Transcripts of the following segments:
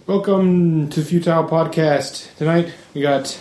Welcome to Futile Podcast. Tonight we got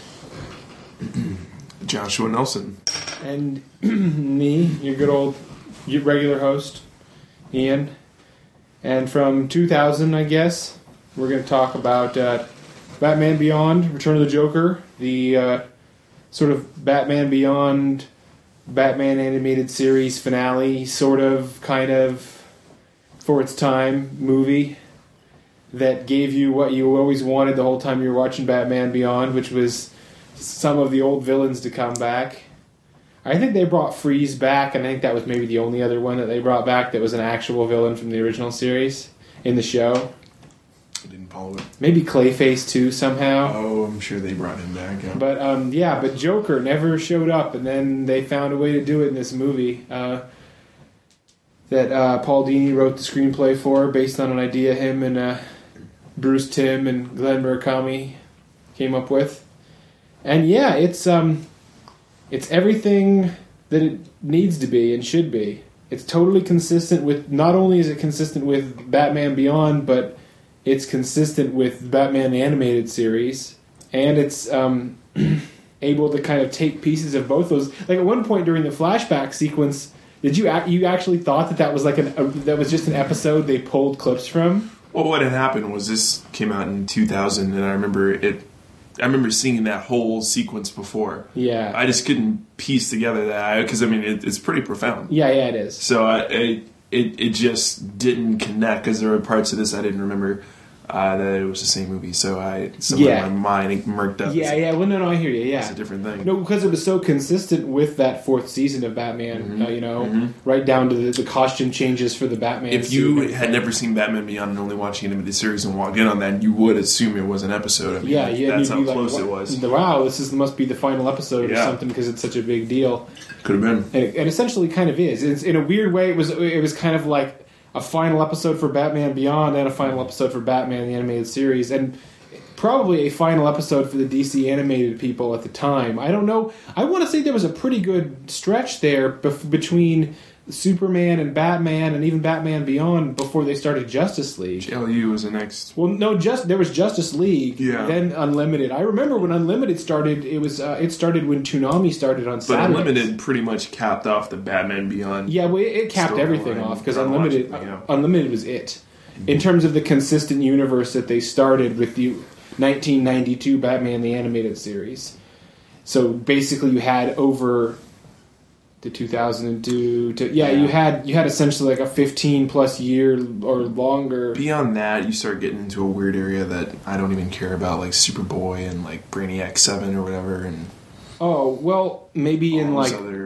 Joshua Nelson and me, your good old regular host, Ian. And from 2000, I guess, we're going to talk about Batman Beyond, Return of the Joker, the sort of Batman Beyond, Batman animated series finale, sort of, kind of, for its time movie that gave you what you always wanted the whole time you were watching Batman Beyond, which was some of the old villains to come back. I think they brought Freeze back, and I think that was maybe the only other one that they brought back that was an actual villain from the original series in the show. I didn't follow it. Maybe Clayface too somehow. Oh, I'm sure they brought him back. Yeah. But Joker never showed up, and then they found a way to do it in this movie that Paul Dini wrote the screenplay for, based on an idea him and Bruce Timm and Glenn Murakami came up with. And yeah, it's everything that it needs to be and should be. It's totally consistent with, not only is it consistent with Batman Beyond, but it's consistent with Batman the Animated Series. And it's able to kind of take pieces of both those. Like at one point during the flashback sequence, did you actually thought that was like that was just an episode they pulled clips from? Well, what had happened was this came out in 2000, and I remember seeing that whole sequence before. Yeah. I just couldn't piece together that, because, I mean, it's pretty profound. Yeah, it is. So it just didn't connect, because there were parts of this I didn't remember that it was the same movie. So my mind it murked up. Yeah. Well, no, I hear you. Yeah. It's a different thing. No, because it was so consistent with that fourth season of Batman, right down to the costume changes for the Batman. If you had never seen Batman Beyond and only watching it in the series and walked in on that, you would assume it was an episode. I mean, that's how close it was. Wow, must be the final episode or something, because it's such a big deal. Could have been. And essentially kind of is. It's, in a weird way, it was kind of like a final episode for Batman Beyond and a final episode for Batman the Animated Series, and probably a final episode for the DC animated people at the time. I don't know. I want to say there was a pretty good stretch there between Superman and Batman, and even Batman Beyond, before they started Justice League. JLU was the next. Well, no, there was Justice League, then Unlimited. I remember when Unlimited started. It started when Toonami started on Saturdays. But Unlimited pretty much capped off the Batman Beyond. Yeah, well, it capped everything off, because Unlimited was it. In terms of the consistent universe that they started with the 1992 Batman the Animated Series. So basically, you had over the 2002 you had essentially like a 15+ year or longer. Beyond that, you start getting into a weird area that I don't even care about, like Superboy and like Brainiac 7 or whatever. And maybe in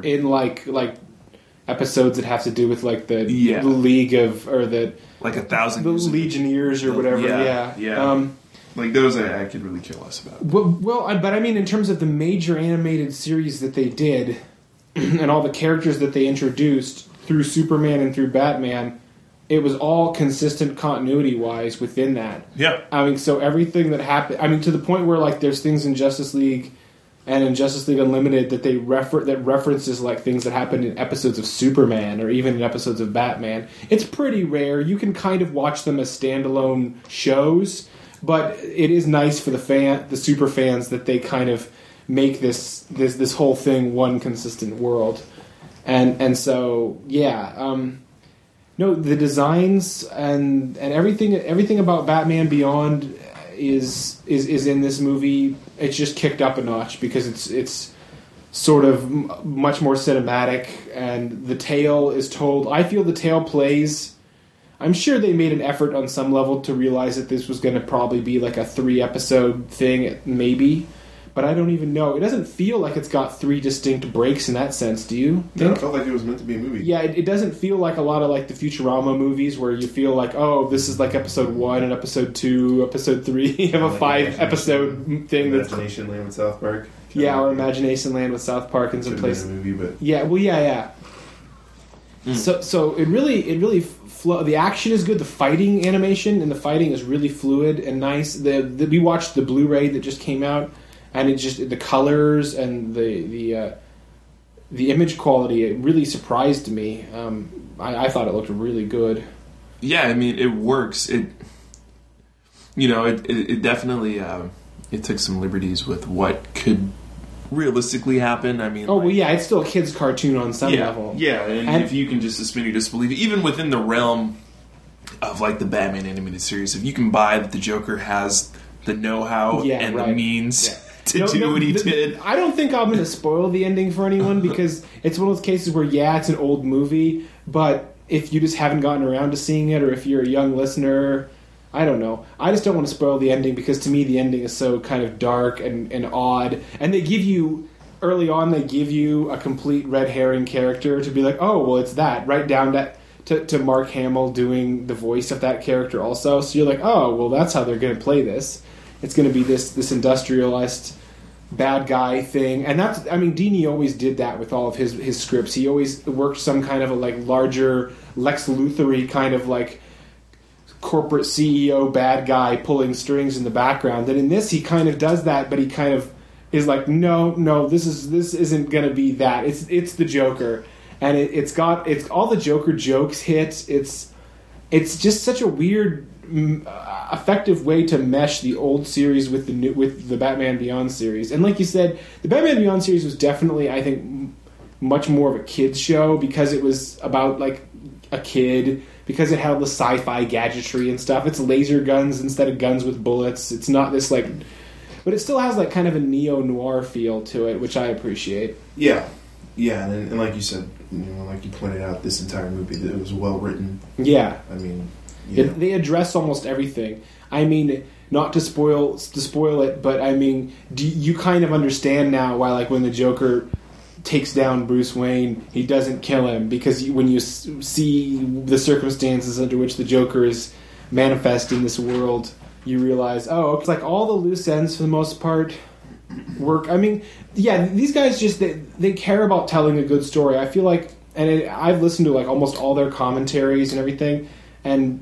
episodes that have to do with like the League of, or the like 1,000 the Legionnaires or whatever. Yeah. Like those, I could really care less about. But I mean, in terms of the major animated series that they did, and all the characters that they introduced through Superman and through Batman, it was all consistent continuity-wise within that. Yeah. I mean, so everything that happened, I mean, to the point where like there's things in Justice League and in Justice League Unlimited that that references like things that happened in episodes of Superman or even in episodes of Batman. It's pretty rare. You can kind of watch them as standalone shows, but it is nice for the super fans, that they kind of make this whole thing one consistent world, and so no, the designs and everything about Batman Beyond is in this movie. It's just kicked up a notch because it's sort of much more cinematic, and the tale is told. I feel the tale plays. I'm sure they made an effort on some level to realize that this was going to probably be like a 3-episode thing, maybe. But I don't even know. It doesn't feel like it's got 3 distinct breaks in that sense, do you think? No, it felt like it was meant to be a movie. Yeah, it doesn't feel like a lot of like the Futurama movies where you feel like, oh, this is like episode 1 and episode 2, episode 3. You have a 5-episode thing that's... Imagination Land with South Park. Yeah, or Imagination Land with South Park in some place. Movie, but... Yeah, well, yeah. So it really the action is good. The fighting animation and the fighting is really fluid and nice. We watched the Blu-ray that just came out, and it just, the colors and the image quality, it really surprised me. I thought it looked really good. Yeah, I mean, it works. it definitely it took some liberties with what could realistically happen. I mean, it's still a kid's cartoon on some level. Yeah, and if you can just suspend your disbelief, even within the realm of like the Batman animated series, if you can buy that the Joker has the know-how and the means to do what he did. I don't think I'm going to spoil the ending for anyone because it's one of those cases where, it's an old movie, but if you just haven't gotten around to seeing it, or if you're a young listener, I don't know. I just don't want to spoil the ending because to me the ending is so kind of dark and odd. And early on they give you a complete red herring character to be like, oh, well, it's that. Right down to Mark Hamill doing the voice of that character also. So you're like, oh, well, that's how they're going to play this. It's going to be this industrialized bad guy thing. And Dini always did that with all of his scripts. He always worked some kind of a like larger Lex Luthor-y kind of like corporate CEO bad guy pulling strings in the background. And in this, he kind of does that, but he kind of is like, no, this isn't going to be that. It's the Joker, and it's all the Joker jokes hit. It's just such a weird, effective way to mesh the old series with the Batman Beyond series. And like you said, the Batman Beyond series was definitely, I think, much more of a kids show because it was about like a kid. Because it had the sci-fi gadgetry and stuff. It's laser guns instead of guns with bullets. It's not this like... But it still has like kind of a neo-noir feel to it, which I appreciate. Yeah. Yeah, and like you said, like you pointed out, this entire movie, it was well written. Yeah. I mean... They address almost everything. I mean, not to spoil it, but I mean, you kind of understand now why like when the Joker takes down Bruce Wayne, he doesn't kill him, because when you see the circumstances under which the Joker is manifest in this world, you realize, it's like all the loose ends for the most part work. I mean, these guys just they care about telling a good story. I feel like, and I've listened to like almost all their commentaries and everything, and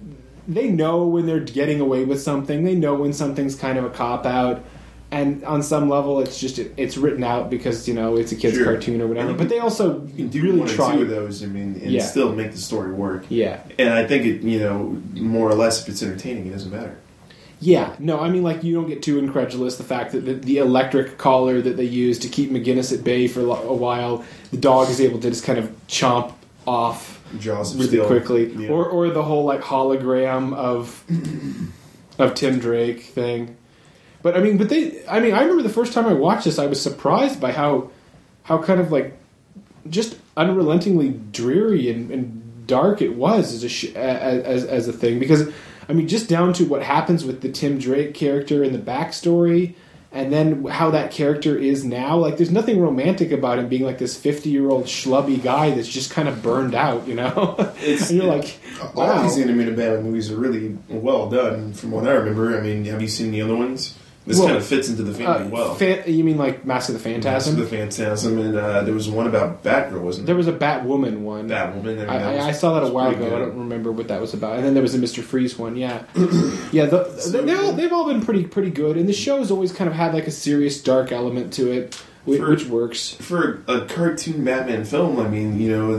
they know when they're getting away with something. They know when something's kind of a cop out. And on some level, it's written out because it's a kid's cartoon or whatever. But they also really try. Two of those, and still make the story work. Yeah, and I think it, more or less, if it's entertaining, it doesn't matter. Yeah, no, I mean, like, you don't get too incredulous the fact that the electric collar that they use to keep McGinnis at bay for a while, the dog is able to just kind of chomp off Jaws really quickly, yeah. Or the whole like hologram of Tim Drake thing. But I mean, I remember the first time I watched this, I was surprised by how kind of like just unrelentingly dreary and dark it was as a thing. Because I mean, just down to what happens with the Tim Drake character and the backstory, and then how that character is now. Like, there's nothing romantic about him being like this 50-year-old schlubby guy that's just kind of burned out, and you're like, wow. All these animated Batman movies are really well done, from what I remember. I mean, have you seen the other ones? This kind of fits into the family well. You mean like Mask of the Phantasm? Mask of the Phantasm, and there was one about Batgirl, wasn't there? There was a Batwoman one. Batwoman. I saw that a while ago. Good. I don't remember what that was about. And then there was a Mr. Freeze one, yeah. Yeah, they've all been pretty good. And the show's always kind of had like a serious, dark element to it, which works. For a cartoon Batman film, I mean,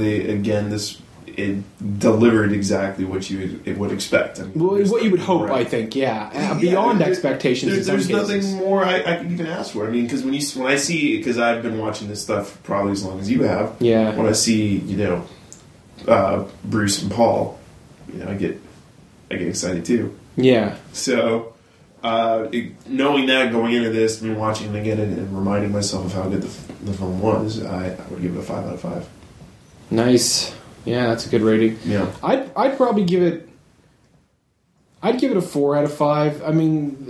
it delivered exactly what you would expect. I mean, what you would hope, right. I think, beyond expectations. There's nothing more I could even ask for. I mean, because when I see, because I've been watching this stuff probably as long as you have. Yeah. When I see, Bruce and Paul, I get excited too. Yeah. So, knowing that going into this, and watching it again and reminding myself of how good the film was, I would give it a 5 out of 5. Nice. Yeah, that's a good rating. Yeah, I'd probably give it. I'd give it a 4 out of 5. I mean,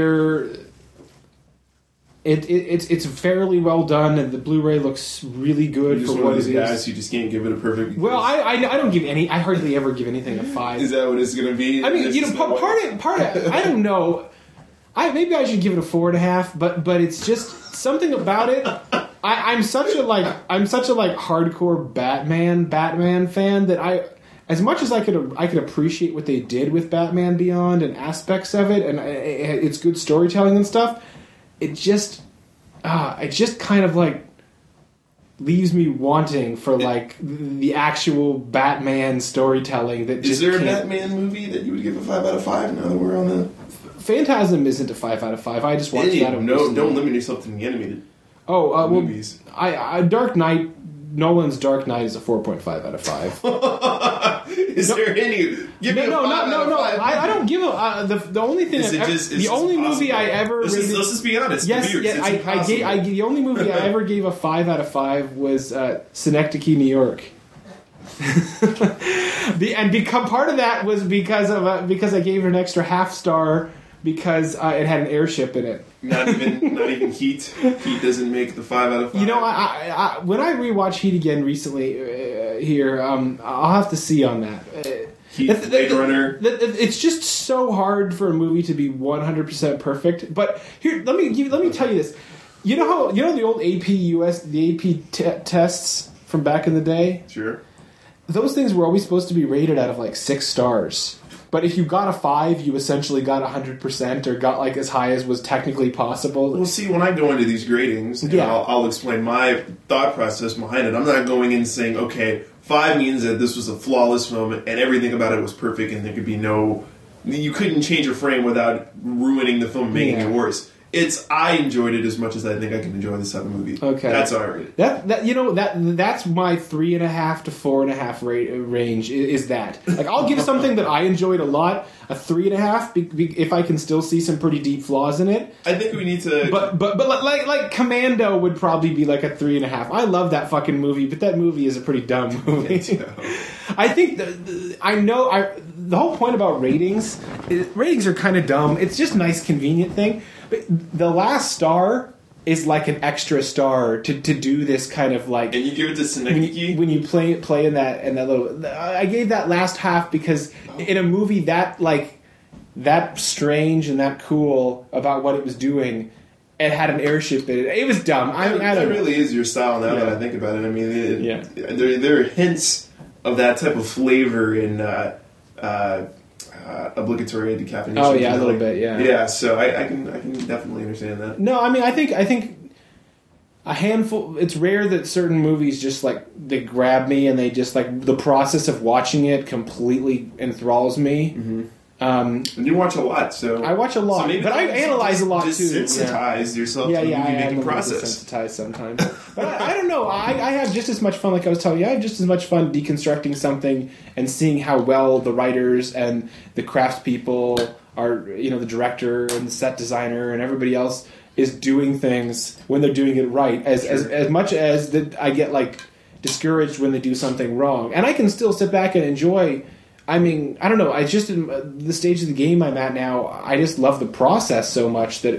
it's fairly well done, and the Blu-ray looks really good for what it is. Guys, you just can't give it a perfect. Well, I don't give any. I hardly ever give anything a 5. Is that what it's going to be? I mean, part of I don't know. Maybe I should give it a 4.5, but it's just something about it. I'm such a hardcore Batman fan that as much as I could appreciate what they did with Batman Beyond and aspects of it, and it's good storytelling and stuff. It just kind of like leaves me wanting for like the actual Batman storytelling. That is there a Batman movie that you would give a 5 out of 5? Now that we're on the Phantasm isn't a 5 out of 5. I just watched that. No, don't limit yourself to the animated. Movies. I Dark Knight. Nolan's Dark Knight is a 4.5 out of 5. Is there any? Give me a 5 out of 5. I don't give a. The only thing. The only movie I ever. Let's just be honest. Yes, the only movie I ever gave a 5 out of 5 was Synecdoche, New York. Part of that was because I gave it an extra half star because it had an airship in it. Not even Heat. Heat doesn't make the 5 out of 5. You know, I when I rewatched Heat again recently I'll have to see on that. Heat, Blade Runner. It's just so hard for a movie to be 100% perfect. But here, let me tell you this. You know the old AP tests from back in the day? Sure. Those things were always supposed to be rated out of like 6 stars. But if you got a 5, you essentially got 100% or got like as high as was technically possible. Well, see, when I go into these gradings, I'll explain my thought process behind it. I'm not going in saying, okay, 5 means that this was a flawless moment and everything about it was perfect and there could be you couldn't change a frame without ruining the film, making it worse. I enjoyed it as much as I think I can enjoy this type of movie. Okay, that's how I rate it. That's my 3.5 to 4.5 range. Is that like I'll give something that I enjoyed a lot a 3.5 if I can still see some pretty deep flaws in it. I think we need to, but like Commando would probably be like a 3.5. I love that fucking movie, but that movie is a pretty dumb movie. I think the whole point about ratings are kind of dumb. It's just a nice, convenient thing. But the last star is like an extra star to do this kind of like. And you give it to Synecdoche? When you play in that little. I gave that last half because in a movie that strange and that cool about what it was doing, it had an airship in it. It was dumb. That really is your style now that I think about it. I mean, there are hints of that type of flavor in obligatory decaffeination. Oh yeah, a little bit. Yeah. Yeah. So I can definitely understand that. No, I mean I think a handful. It's rare that certain movies just like they grab me and they just like the process of watching it completely enthralls me. Mm-hmm. And you watch a lot, so I watch a lot, but I analyze a lot too. Desensitize yourself to the movie-making process. Desensitized sometimes, but I don't know. I have just as much fun. Like I was telling you, I have just as much fun deconstructing something and seeing how well the writers and the craftspeople are. The director and the set designer and everybody else is doing things when they're doing it right. As much as that, I get like discouraged when they do something wrong, and I can still sit back and enjoy. I mean, I don't know. I just in the stage of the game I'm at now, I just love the process so much that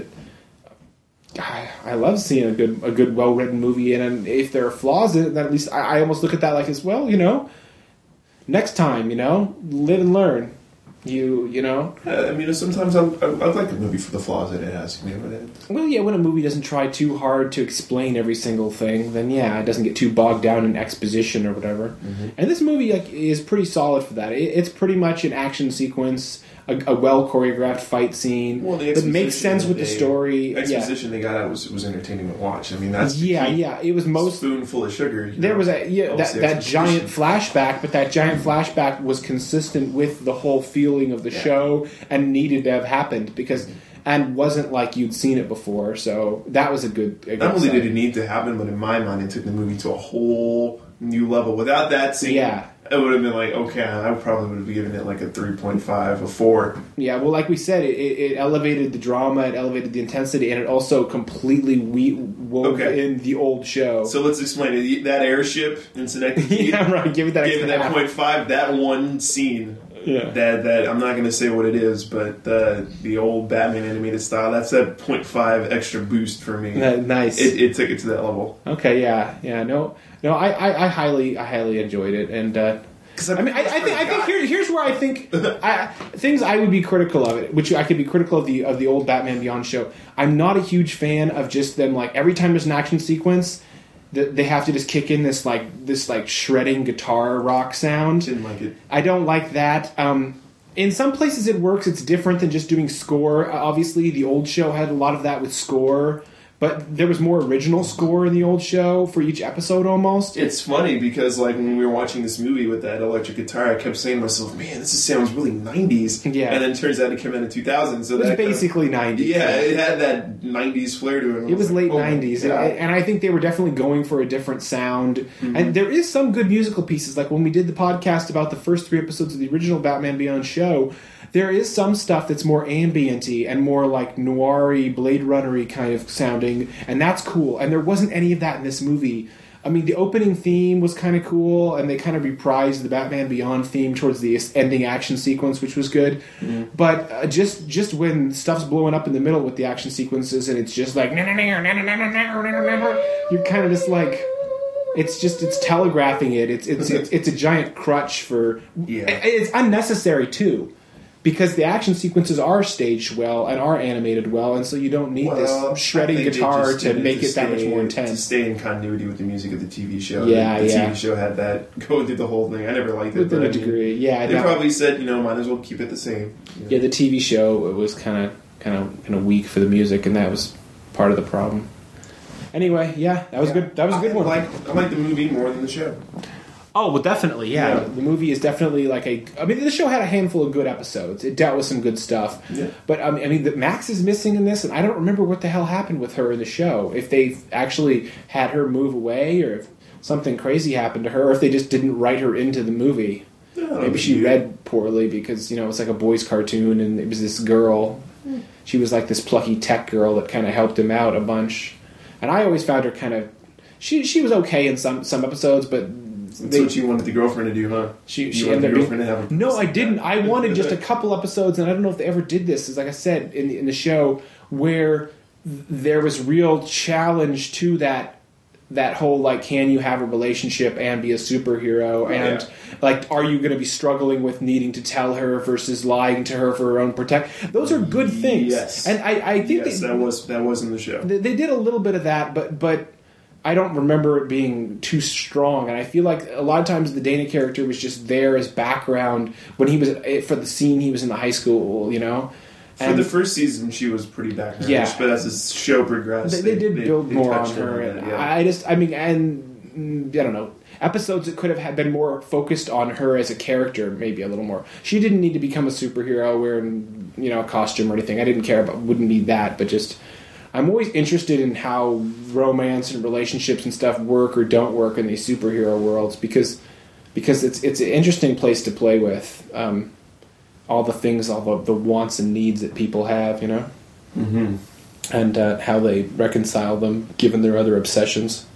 I love seeing a good well written movie. And if there are flaws in it, then at least I almost look at that like as well. Next time, live and learn. I mean, sometimes I like a movie for the flaws that it has. Well, yeah, when a movie doesn't try too hard to explain every single thing, then yeah, it doesn't get too bogged down in exposition or whatever. Mm-hmm. And this movie is pretty solid for that. It's pretty much an action sequence, a well choreographed fight scene that makes sense with the story. The exposition they got out was entertaining to watch. I mean, that's it was most spoonful of sugar. There was that giant flashback, but that giant flashback was consistent with the whole feeling of the show and needed to have happened because. And wasn't like you'd seen it before, so that was a good Not only did it need to happen, but in my mind, it took the movie to a whole new level. Without that scene, it would have been like, okay, I probably would have given it like a 3.5, a 4. Yeah, well, like we said, it elevated the drama, it elevated the intensity, and it also completely wove in the old show. So let's explain it. That airship in Synecdoche, give it that 0.5. That one scene. Yeah. That I'm not going to say what it is, but the old Batman animated style, that's that 0.5 extra boost for me. Nice. It took it to that level. Okay, yeah. No, I highly enjoyed it, and I think here's where I think things I would be critical of it, which I could be critical of the old Batman Beyond show. I'm not a huge fan of just them like every time there's an action sequence. They have to just kick in this shredding guitar rock sound. Didn't like it. I don't like that. In some places it works. It's different than just doing score. Obviously, the old show had a lot of that with score, but there was more original score in the old show for each episode almost. It's funny because like when we were watching this movie with that electric guitar, I kept saying to myself, man, this sounds really 90s. Yeah. And then it turns out it came out in 2000. So it was basically 90s. Yeah, it had that 90s flair to it. It was late 90s. Yeah. And I think they were definitely going for a different sound. Mm-hmm. And there is some good musical pieces. Like when we did the podcast about the first 3 episodes of the original Batman Beyond show, there is some stuff that's more ambient-y and more like noir-y, Blade Runner-y kind of sounding, and that's cool. And there wasn't any of that in this movie. I mean, the opening theme was kind of cool, and they kind of reprised the Batman Beyond theme towards the ending action sequence, which was good. Mm-hmm. But just when stuff's blowing up in the middle with the action sequences, and it's just like, you're kind of just like... It's telegraphing it. It's a giant crutch for... Yeah. It's unnecessary, too. Because the action sequences are staged well and are animated well, and so you don't need this shredding guitar to make it that much more intense. To stay in continuity with the music of the TV show. Yeah, the TV show had that going through the whole thing. I never liked it. Within a degree, yeah. They probably said, might as well keep it the same. Yeah, the TV show, it was kind of weak for the music, and that was part of the problem. Anyway, yeah, that was good. That was a good one. I like the movie more than the show. Oh, well, definitely, yeah. The movie is definitely like the show had a handful of good episodes. It dealt with some good stuff. Yeah. But, Max is missing in this, and I don't remember what the hell happened with her in the show. If they actually had her move away, or if something crazy happened to her, or if they just didn't write her into the movie. Maybe she read poorly because, it was like a boys' cartoon, and it was this girl. She was like this plucky tech girl that kind of helped him out a bunch. And I always found her kind of... She was okay in some episodes, but... That's what you wanted the girlfriend to do, huh? She ended up being... No, I didn't. I wanted just a couple episodes, and I don't know if they ever did this. Is like I said in the show, where there was real challenge to that whole like, can you have a relationship and be a superhero, and like, are you going to be struggling with needing to tell her versus lying to her for her own protect? Those are good things. Yes, and I think that was in the show. They did a little bit of that, but. I don't remember it being too strong, and I feel like a lot of times the Dana character was just there as background when he was for the scene he was in the high school, And for the first season, she was pretty background, but as the show progressed, they did build more on her. I don't know. Episodes that could have been more focused on her as a character, maybe a little more. She didn't need to become a superhero wearing, a costume or anything. I didn't care about, wouldn't need that, but just. I'm always interested in how romance and relationships and stuff work or don't work in these superhero worlds because it's an interesting place to play with all the things, all the wants and needs that people have, Mm-hmm. and how they reconcile them given their other obsessions.